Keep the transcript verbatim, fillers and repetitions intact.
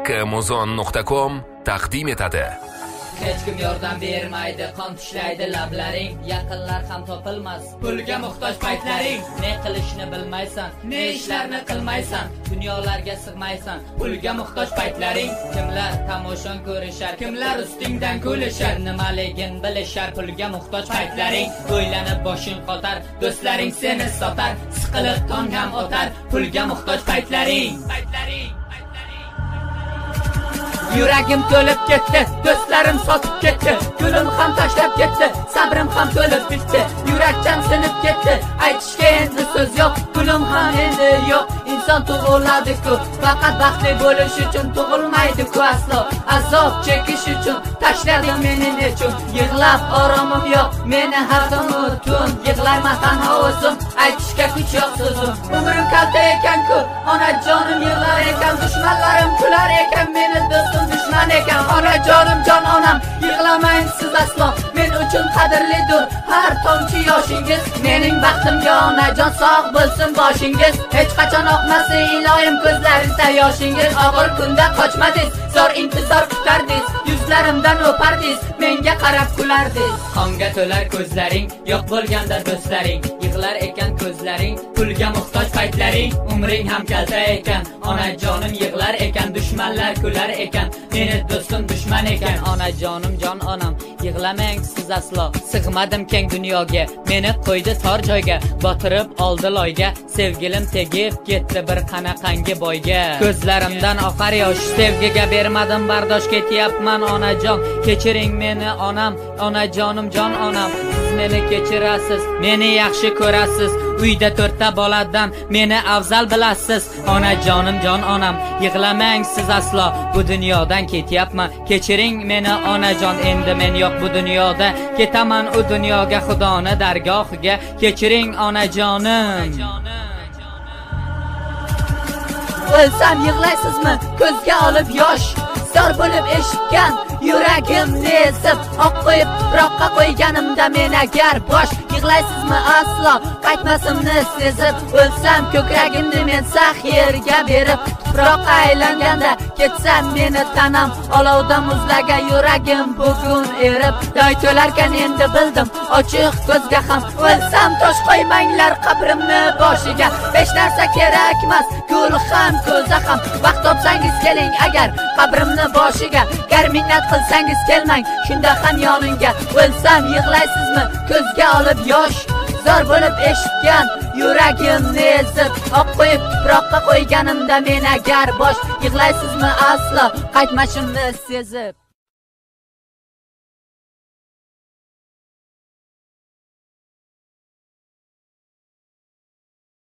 Amazon nuqta com taqdim etadi. Hech kim yordam bermaydi, qon tishlaydi lablaring, yaqinlar ham topilmas, pulga muhtoj paytlaring. Ne qilishni bilmaysan, ne ishlarni qilmaysan, dunyolarga sig'maysan, pulga muhtoj paytlaring. Kimlar tomoshan ko'rishar, kimlar ustingdan kulishar, nimaligin bilishar, pulga muhtoj paytlaring. O'ylanib boshing qotar, do'stlaring seni sotar, siqilib tong ham o'tar, pulga muhtoj paytlaring. Paytlaring. Yuragim to'lib ketdi, do'stlarim sotib ketdi, gulim ham tashlab ketdi, sabrim ham to'lib bitdi, yurakdan sinib ketdi, aytishga endi so'z yo'q, gulim ham endi yo'q. Inson tug'iladi-ku, faqat baxtli bo'lish uchun tug'ilmaydi-ku aslo. Azob chekish uchun tashladim meni nechun, yig'lab oromim yo'q, meni har kuni tun, yig'layman tanho o'zim, aytishga kuch yo'q so'zim. Umrim kalta ekan-ku, onajonim yig'lar ekan, dushmanlarim kular ekan, meni do'stim dushman ekan. Onajonim jon onam, yig'lamang siz aslo, men uchun qadrlidir har tomchi yoshingiz. Mening baxtimga onajon sog' bo'lsin boshingiz, hech qachon oqmasin iloyim ko'zlaringizda yoshingiz. Og'ir kunda qochmadingiz, zor intizor kutardingiz, yuzlarimdan o'pardingiz, menga qarab kulardingiz. Qonga to'lar ko'zlaring, yo'q bo'lganda do'stlaring, yig'lar ekan ko'zlaring, pulga muhtoj paytlaring. Umring ham kalta ekan, onajonim yig'lar ekan, dushmanlar kular ekan, meni do'stim dushman ekan. Onajonim jon onam, yig'lamang siz aslo, sig'madim keng dunyoga, meni qo'ydi tor joyga, botirib oldi loyga, sevgilim tegib ketdi bir qanaqangi boyga. Ko'zlarimdan oqar yosh, sevgiga bermadim bardosh, ketyapman onajon, kechiring meni onam, onajonim jon onam. Siz meni kechirasiz, meni yaxshi ko'rasiz, uyda to'rtta boladan meni afzal bilasiz. Onajonim jon onam, yig'lamang siz aslo, bu dunyodan ketyapman, kechiring meni onajon. Endi men yo'q bu dunyoda, ketaman u dunyoga, xudoni dargohiga, kechiring onajonim. O'lsam yig'laysizmi ko'zga olib yosh, zor bo'lib eshitgan yuragimni ezib, oq qo'yib tuproqqa qo'yganimda men agar bosh, yig'laysizmi aslo qaytmasimni sezib, o'lsam ko'kragimni men sax yerga berib, tuproqqa aylanganda ketsam meni tanam, olovda muzlagan yuragim bugun erib, doy to'larkan endi bildim ochiq ko'zga ham, o'lsam tosh qo'ymanglar qabrimni boshiga, hech narsa kerakmas gul ham ko'za ham, vaqt topsangiz keling agar qabrimni boshiga, gar minnat qilsangiz kelmang shunda ham yoningga. O'lsam yig'laysizmi ko'zga olib yosh, zor bo'lib eshitgan yuragimni ezib, oq qo'yib tuproqqa qo'yganimda men agar bosh, yig'laysizmi aslo qaytmashimni sezib.